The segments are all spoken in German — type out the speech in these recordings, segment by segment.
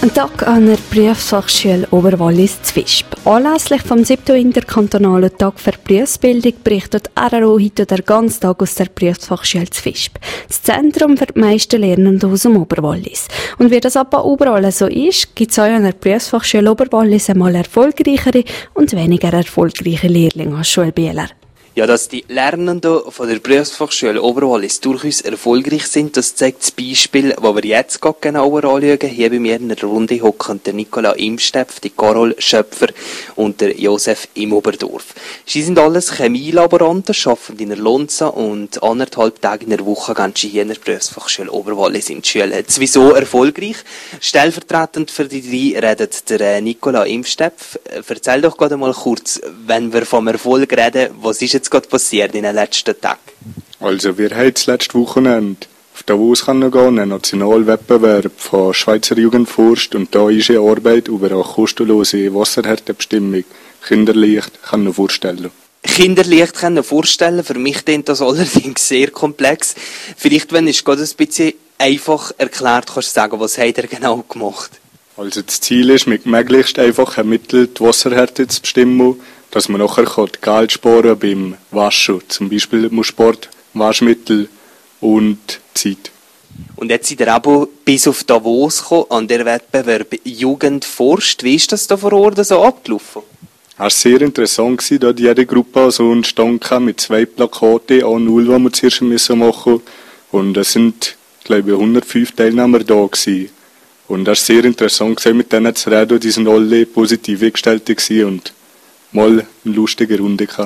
Ein Tag an der Berufsfachschule Oberwallis Zwisp. Anlässlich vom 7. interkantonalen Tag für Berufsbildung berichtet RRO heute den ganzen Tag aus der Berufsfachschule Zwisp. Das Zentrum für die meisten Lernenden aus dem Oberwallis. Und wie das aber überall so ist, gibt es auch an der Berufsfachschule Oberwallis einmal erfolgreichere und weniger erfolgreiche Lehrlinge als Schulbieler. Ja, dass die Lernenden von der Berufsfachschule Oberwallis durchaus erfolgreich sind, das zeigt das Beispiel, das wir jetzt gerade genauer anschauen. Hier bei mir in der Runde hocken der Nicola Imsteff, die Carol Schöpfer und der Josef im Oberdorf. Sie sind alles Chemielaboranten, arbeiten in der Lonza und 1,5 Tage in der Woche gehen sie hier in der Berufsfachschule Oberwallis in die Schule. Jetzt wieso erfolgreich? Stellvertretend für die drei redet der Nicola Imsteff. Erzähl doch gerade mal kurz, wenn wir vom Erfolg reden, was ist jetzt gerade passiert in den letzten Tagen? Also wir haben das letzte Wochenende auf Davos gehen, einen Nationalwettbewerb von Schweizer Jugendforst, und da ist eine Arbeit über eine kostenlose Wasserhärtebestimmung kinderleicht vorstellen. Kinderleicht vorstellen, für mich klingt das allerdings sehr komplex. Vielleicht, wenn es gerade ein bisschen einfach erklärt, kannst du sagen, was habt ihr genau gemacht? Also das Ziel ist, mit möglichst einfachen Mitteln die Wasserhärte zu bestimmen, dass man nachher Geld sparen beim Waschen. Zum Beispiel muss Sport, Waschmittel und Zeit. Und jetzt seid ihr aber bis auf Davos gekommen, an der Wettbewerb Jugend forscht. Wie ist das da vor Ort so abgelaufen? Es war sehr interessant, da jede Gruppe so einen Stand mit 2 Plakaten A0, die wir zuerst machen mussten. Und es sind, glaube ich, 105 Teilnehmer da gewesen. Und es war sehr interessant, mit denen zu reden. Die sind alle positiv eingestellt und mal eine lustige Runde gehabt.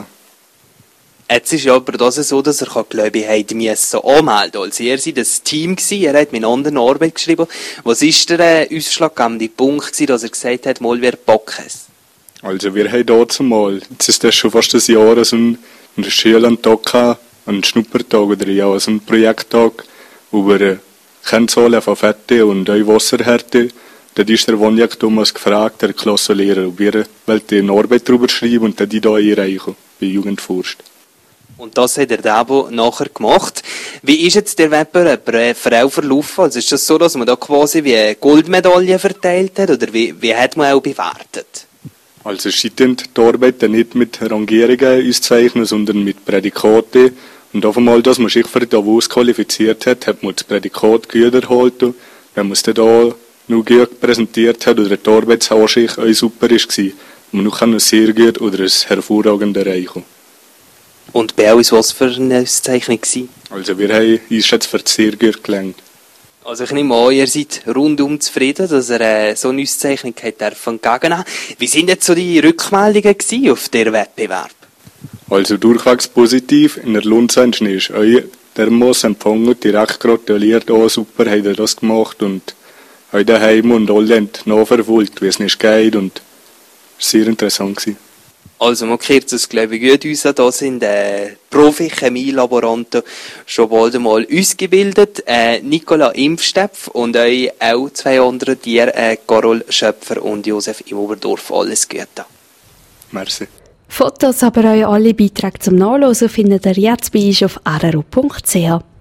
Jetzt ist ja aber das so, dass er, glaube ich, anmelden. Also ihr seid ein Team gewesen, ihr habt miteinander eine Arbeit geschrieben. Was war der ausschlaggebende Punkt gewesen, dass er gesagt hat, mal wir packen es? Also wir haben dazu mal, jetzt ist das schon fast ein Jahr, so einen schönen Tag gehabt, einen Schnuppertag oder ja, so einen Projekttag über Kennzahlen von Fette und Wasserhärte. Dann ist der Wonjak Thomas gefragt, der Klassenlehrer, ob wir eine Arbeit darüber schreiben und dann die da einreichen bei Jugendforst. Und das hat der Dabo nachher gemacht. Wie ist jetzt der Wettbewerb für auch verlaufen? Also ist das so, dass man da quasi wie eine Goldmedaille verteilt hat oder wie hat man auch bewertet? Also scheint die Arbeit nicht mit Rangierungen auszeichnen, sondern mit Prädikaten. Und auf einmal, dass man sich für Davos qualifiziert hat man das Prädikat gut erhalten. Wenn man es dann da noch gut präsentiert hat oder die Arbeitsansicht auch super war, man noch ein sehr gut oder ein hervorragend erreichen. Und bei uns was für eine Auszeichnung gewesen? Also wir haben uns jetzt für sehr gut gelangt. Also ich nehme an, ihr seid rundum zufrieden, dass ihr so eine Auszeichnung entgegennehmen. Wie sind jetzt so die Rückmeldungen gewesen auf der Wettbewerb? Also durchwegs positiv. In der Lonza ist euch dermassen empfangen, direkt gratuliert, super, habt ihr das gemacht und auch daheim und alle haben nachverfolgt, wie es nicht geht, und es war sehr interessant gewesen. Also man kehrt es, glaube ich, gut uns an. Da sind Profi-Chemielaboranten schon bald einmal ausgebildet. Nicola Imsteff und euch auch 2 andere Tiere, Carol Schöpfer und Josef im Oberdorf. Alles Gute. Merci. Fotos, aber auch alle Beiträge zum Nachlesen findet ihr jetzt bei uns auf rro.ch.